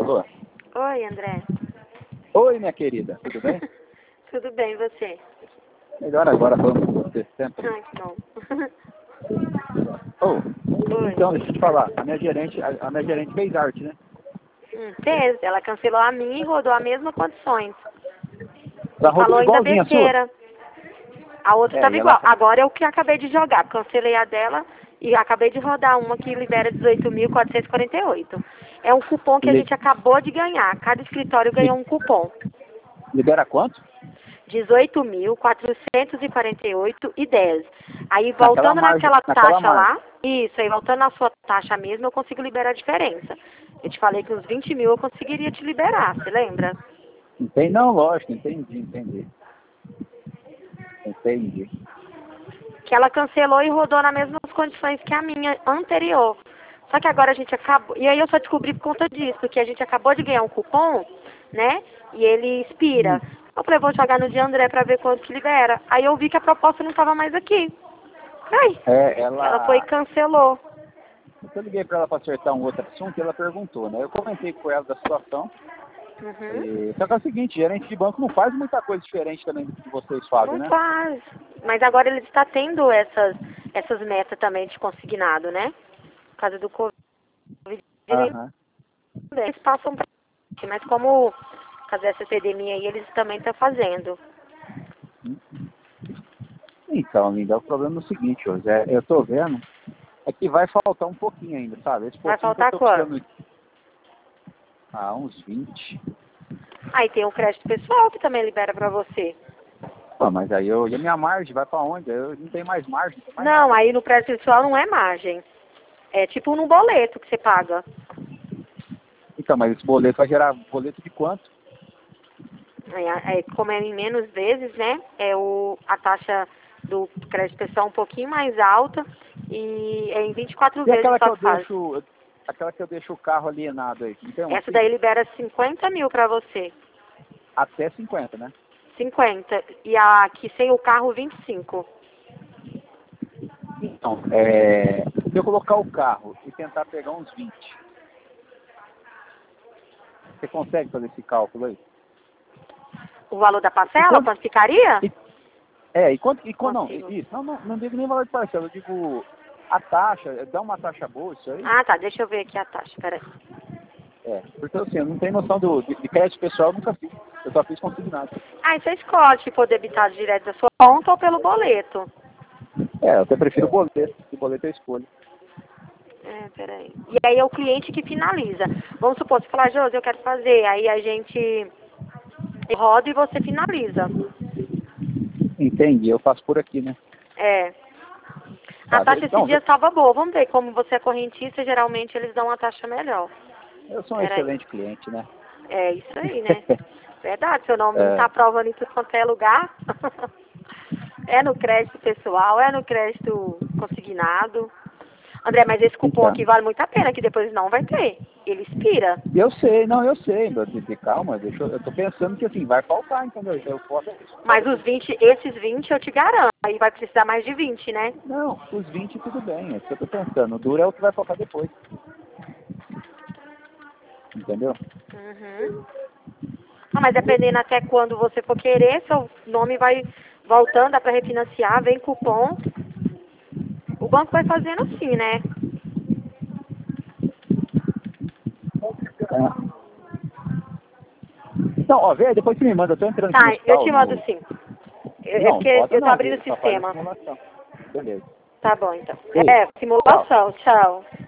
Alô? Oi, André. Oi, minha querida. Tudo bem? Tudo bem, e você? Melhor agora falando com você sempre. Ai, que bom. Oi. Então, deixa eu te falar. A minha gerente fez arte, né? Fez. Ela cancelou a minha e rodou as mesmas condições. Ela E falou rodou ainda igualzinha a sua? besteira. A outra estava E igual. ela... Agora é o que acabei de jogar. Cancelei a dela e acabei de rodar uma que libera 18.448. É um cupom que a gente acabou de ganhar. Cada escritório ganhou um cupom. Libera quanto? 18.448,10. Aí Naquela voltando margem, naquela naquela taxa margem. lá, isso, aí voltando na sua taxa mesmo, eu consigo liberar a diferença. Eu te falei que uns 20 mil eu conseguiria te liberar, você lembra? Entendi? Não, lógico, entendi. Que ela cancelou e rodou nas mesmas condições que a minha anterior. Só que agora a gente acabou. E aí eu só descobri por conta disso, que a gente acabou de ganhar um cupom, né? E ele expira. Eu falei, vou jogar no de André pra ver quanto que libera. Aí eu vi que a proposta não estava mais aqui. Ai, ela foi e cancelou. Eu liguei para ela para acertar um outro assunto e ela perguntou, né? Eu comentei com ela da situação. Só que é o seguinte, gerente de banco não faz muita coisa diferente também do que vocês fazem, Não né? faz. Mas agora ele está tendo essas metas também de consignado, né? Por causa do Covid. Eles passam pra gente, mas como por causa dessa epidemia aí, eles também estão fazendo. Então, linda, o problema é o seguinte, José, eu tô vendo, é que vai faltar um pouquinho ainda, sabe? Esse Vai pouquinho que eu faltar tô quanto? precisando... Ah, uns 20. Aí tem o crédito pessoal que também libera pra você. Pô, mas aí e a minha margem vai pra onde? Eu não tenho mais margem. Não, aí no crédito pessoal não é margem. É tipo no boleto que você paga. Então, mas esse boleto vai gerar boleto de quanto? Como é em menos vezes, né? A taxa do crédito pessoal um pouquinho mais alta e é em 24 E vezes aquela que só eu que faz. deixo o carro alienado aí, não tem um Essa assim? daí libera 50 mil pra você. Até 50, né? 50. E a aqui sem o carro, 25. Então, se eu colocar o carro e tentar pegar uns 20, você consegue fazer esse cálculo aí? O valor da parcela, quanto ficaria? Não, isso, não digo nem valor de parcela, eu digo a taxa, dá uma taxa boa isso aí? Ah, tá, deixa eu ver aqui a taxa, peraí. Porque assim, eu não tenho noção de crédito pessoal, eu nunca fiz, eu só fiz consignado. Aí você escolhe se for debitado direto da sua conta ou pelo boleto. Eu até prefiro boleto, se boleto eu escolho. Peraí. E aí é o cliente que finaliza. Vamos supor, você falar, Josi, eu quero fazer, aí a gente roda e você finaliza. Entendi, eu faço por aqui, né? A taxa esse dia estava boa. Vamos ver, como você é correntista, geralmente eles dão uma taxa melhor. Eu sou um excelente cliente, né? É isso aí, né? Verdade, seu nome não está provando em tudo quanto é lugar. É no crédito pessoal, é no crédito consignado. André, mas esse cupom aqui vale muito a pena, que depois não vai ter. Ele expira. Eu sei, calma, eu tô pensando que assim, vai faltar, entendeu? Eu posso... Mas esses 20 eu te garanto, aí vai precisar mais de 20, né? Não, os 20 tudo bem, é isso que eu tô pensando. O duro é o que vai faltar depois. Entendeu? Mas dependendo até quando você for querer, seu nome vai voltando, dá para refinanciar, vem cupom. O banco vai fazendo assim, né? Então, ó, vê, depois você me manda, eu tô entrando aqui no Tá, eu te hospital. mando sim. Porque eu tô abrindo o sistema. Beleza. Tá bom, então. Ei, Simulação, tchau.